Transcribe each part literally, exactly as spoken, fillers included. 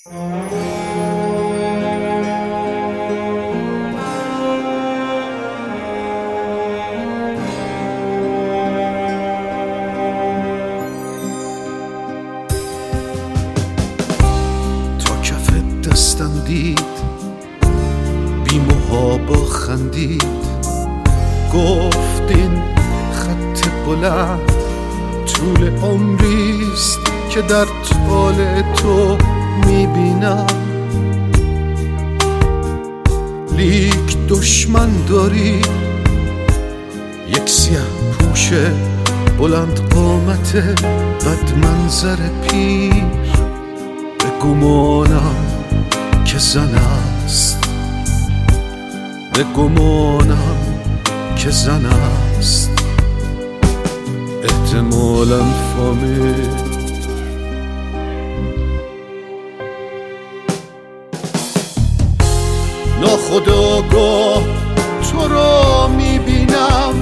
تا کف دستم دید بی محابا خندید، گفت این خط بلند طول عمریست که در طال تو میبینم. لیک دشمن داری، یک سیه پوشه بلند قامت بد منظر پیر، به گمانم که زن است، به گمانم که زن است، احتمالاً فامیل. ناخودآگاه تو را میبینم،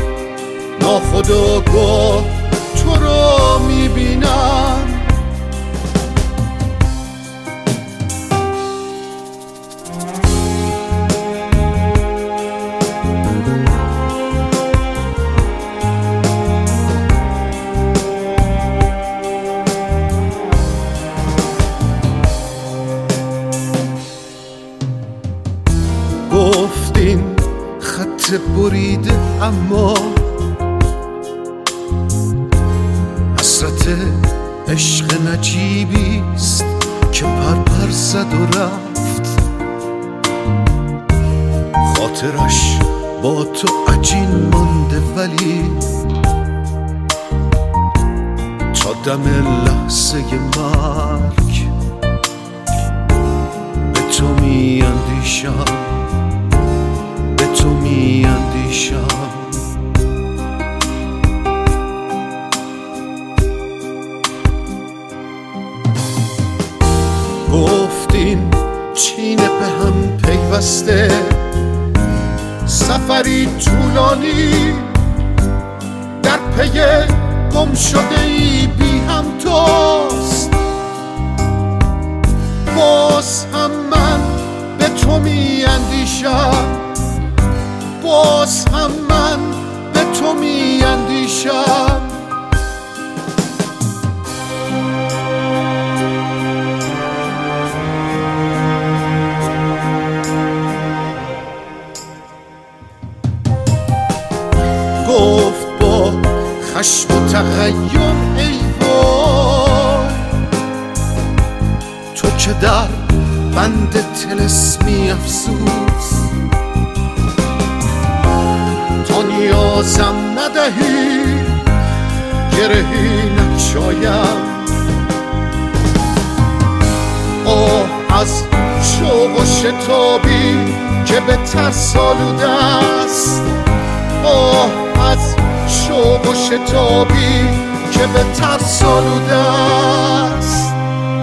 ناخودآگاه تو را میبینم. گفتین خط بریده اما حسرت عشق نجیبیست که پرپر زد و رفت. خاطرش با تو عجین مانده ولی تا دم لحظه مرگ به تو می اندیشم، به تو می اندیشم. گفتین چینه به هم پیوسته، سفری طولانی در پی گم شده ای بی هم توست. باز هم من به تو می اندیشم، باز هم من به تو می اندیشم. گفت با خشم و تغییر ای وای، تو که در بند طلسمی افسوس، تا نیازم ندهی گرهی نگشایم. آه از شوق و شتابی که به ترس آلوده است، آه از شوق و شتابی که به ترس آلوده است.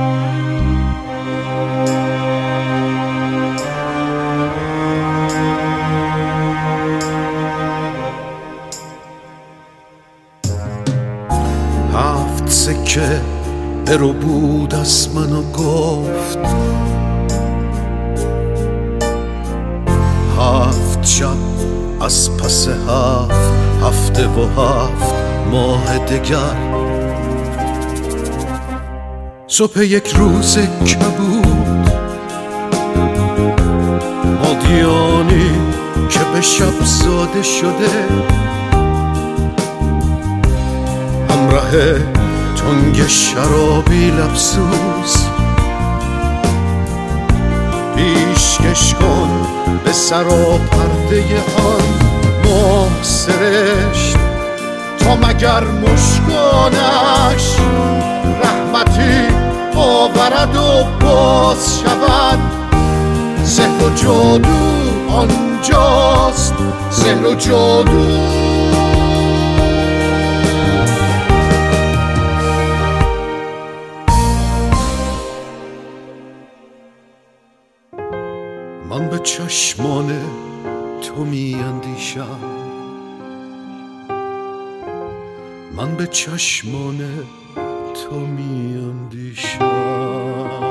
هفت سکه برو بود از من و گفت، هفت شب از پس هفت هفته و هفت ماه دگر، صبح یک روز کبود مادیانی که به شب زاده شده، همراه تنگ شرابی لبسوس، پیشکش کن به سراپرده آن ماه سرشت، تا مگر مشکانش رحمتی آورد و باز شود. سحر و جادو آنجاست، سحر و جادو. من به چشمان تو می اندیشم، من به چشمان تو می اندیشم.